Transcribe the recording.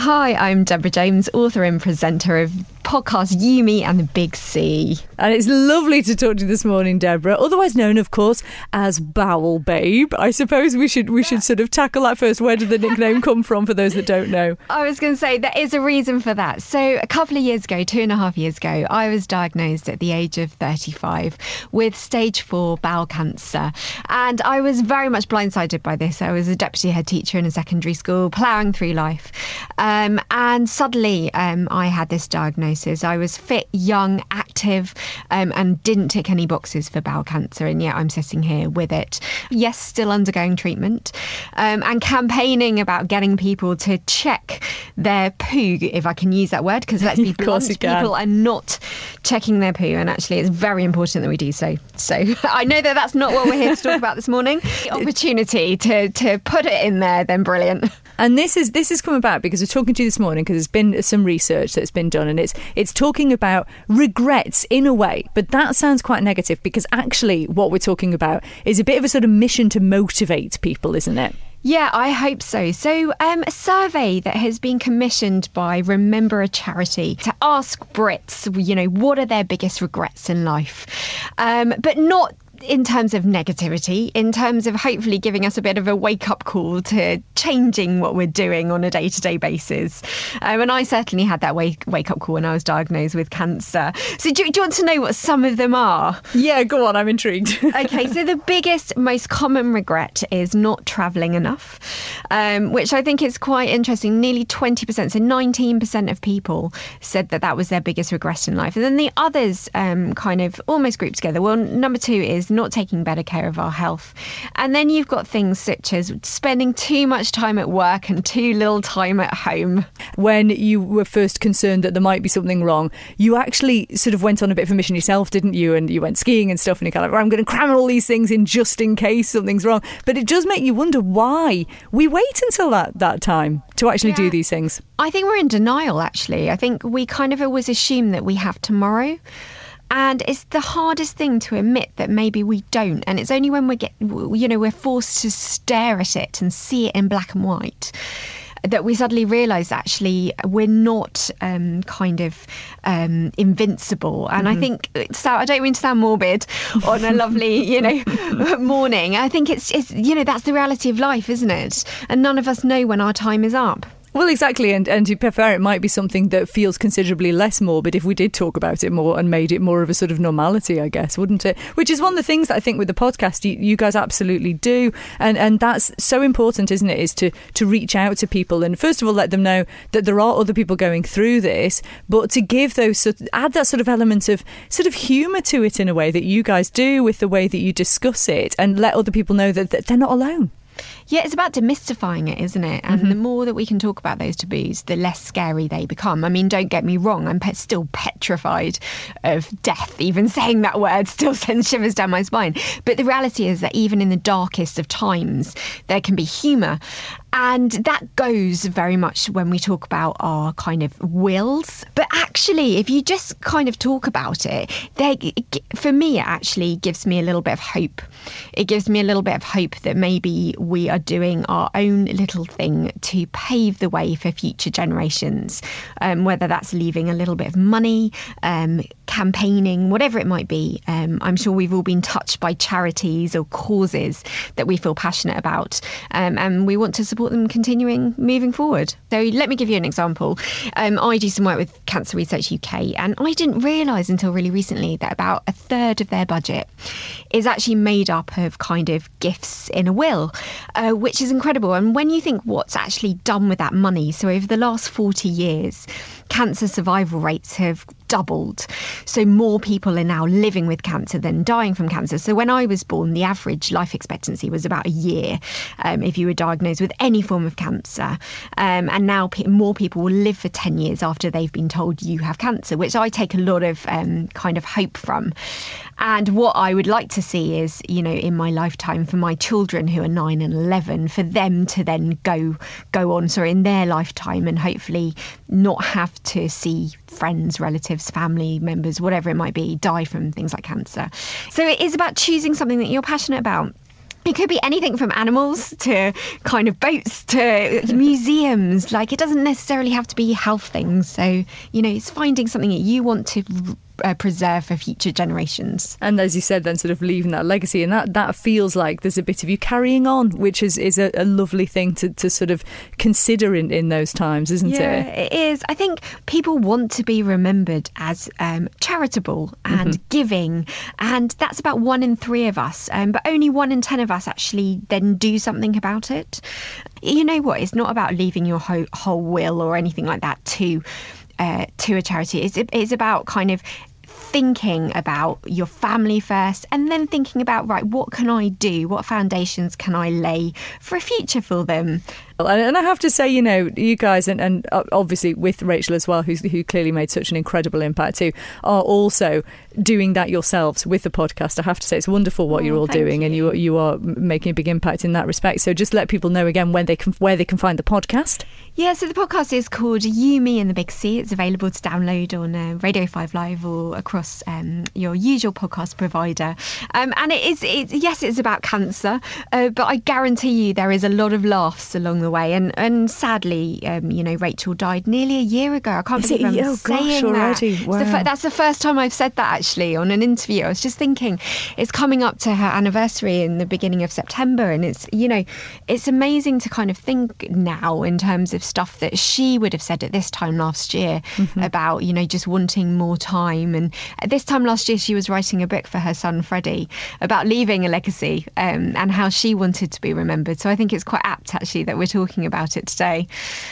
Hi, I'm Deborah James, author and presenter of podcast You, Me and the Big C. And it's lovely to talk to you this morning, Deborah, otherwise known, of course, as Bowel Babe. I suppose we should sort of tackle that first. Where did the nickname come from, for those that don't know? I was going to say, there is a reason for that. So a couple of years ago, 2.5 years ago, I was diagnosed at the age of 35 with stage 4 bowel cancer. And I was very much blindsided by this. I was a deputy head teacher in a secondary school, ploughing through life. And suddenly I had this diagnosis. I was fit, young, active, and didn't tick any boxes for bowel cancer. And yet I'm sitting here with it. Yes, still undergoing treatment, and campaigning about getting people to check their poo, if I can use that word, because let's be blunt, people are not checking their poo. And actually, it's very important that we do so. So I know that that's not what we're here to talk about this morning. The opportunity to put it in there, then brilliant. And this has come about because we're talking to you this morning because there's been some research that's been done, and it's talking about regrets in a way, but that sounds quite negative because actually what we're talking about is a bit of a sort of mission to motivate people, isn't it? Yeah, I hope so. So a survey that has been commissioned by Remember a Charity to ask Brits, what are their biggest regrets in life? But not in terms of negativity, in terms of hopefully giving us a bit of a wake-up call to changing what we're doing on a day-to-day basis. And I certainly had that wake-up call when I was diagnosed with cancer. So do you want to know what some of them are? Yeah, go on, I'm intrigued. Okay, so the biggest, most common regret is not travelling enough, which I think is quite interesting. Nearly 20%, so 19% of people said that was their biggest regret in life. And then the others kind of almost group together. Well, number 2 is not taking better care of our health. And then you've got things such as spending too much time at work and too little time at home. When you were first concerned that there might be something wrong, you actually sort of went on a bit of a mission yourself, didn't you? And you went skiing and stuff, and you kind of, I'm going to cram all these things in just in case something's wrong. But it does make you wonder why we wait until that time to actually do these things. I think we're in denial, actually. I think we kind of always assume that we have tomorrow. And it's the hardest thing to admit that maybe we don't. And it's only when we're forced to stare at it and see it in black and white that we suddenly realise actually we're not invincible. And I think, I don't mean to sound morbid on a lovely, morning. I think it's that's the reality of life, isn't it? And none of us know when our time is up. Well, exactly. And to be fair, it might be something that feels considerably less morbid if we did talk about it more and made it more of a sort of normality, I guess, wouldn't it? Which is one of the things that I think with the podcast you guys absolutely do. And that's so important, isn't it, is to reach out to people and first of all let them know that there are other people going through this, but to give add that sort of element of sort of humour to it in a way that you guys do with the way that you discuss it, and let other people know that they're not alone. Yeah, it's about demystifying it, isn't it? And the more that we can talk about those taboos, the less scary they become. I mean, don't get me wrong, I'm still petrified of death. Even saying that word still sends shivers down my spine. But the reality is that even in the darkest of times, there can be humour. And that goes very much when we talk about our kind of wills. But actually, if you just kind of talk about it, for me, it actually gives me a little bit of hope. It gives me a little bit of hope that maybe we are doing our own little thing to pave the way for future generations, whether that's leaving a little bit of money, campaigning, whatever it might be. I'm sure we've all been touched by charities or causes that we feel passionate about, and we want to support them moving forward. So let me give you an example. I do some work with Cancer Research UK, and I didn't realise until really recently that about a third of their budget is actually made up of kind of gifts in a will, which is incredible. And when you think what's actually done with that money, so over the last 40 years, cancer survival rates have doubled. So more people are now living with cancer than dying from cancer. So when I was born, the average life expectancy was about a year if you were diagnosed with any form of cancer. And now more people will live for 10 years after they've been told you have cancer, which I take a lot of kind of hope from. And what I would like to see is, in my lifetime, for my children who are 9 and 11, for them to then go on, in their lifetime, and hopefully not have to see friends, relatives, family members, whatever it might be, die from things like cancer. So it is about choosing something that you're passionate about. It could be anything from animals to kind of boats to museums. Like, it doesn't necessarily have to be health things. So, it's finding something that you want to preserve for future generations. And as you said, then sort of leaving that legacy, and that feels like there's a bit of you carrying on, which is a lovely thing to sort of consider in those times, isn't it? Yeah, it is. I think people want to be remembered as charitable and giving, and that's about 1 in 3 of us, but only 1 in 10 of us actually then do something about it. You know what? It's not about leaving your whole will or anything like that to a charity. It's about kind of thinking about your family first, and then thinking about, right, what can I do? What foundations can I lay for a future for them? And I have to say, you guys, and obviously with Rachel as well, who clearly made such an incredible impact too, are also doing that yourselves with the podcast. I have to say, it's wonderful what you're all doing, and you are making a big impact in that respect. So just let people know again where they can find the podcast. Yeah, so the podcast is called You, Me and the Big C. It's available to download on Radio 5 Live or across your usual podcast provider. And it's about cancer, but I guarantee you there is a lot of laughs along the way. And sadly, Rachel died nearly a year ago. I can't believe I'm saying already. that. Wow. That's the first time I've said that actually on an interview. I was just thinking, it's coming up to her anniversary in the beginning of September, and it's amazing to kind of think now in terms of stuff that she would have said at this time last year about just wanting more time. And at this time last year, she was writing a book for her son Freddie about leaving a legacy, and how she wanted to be remembered. So I think it's quite apt actually that we're talking about it today.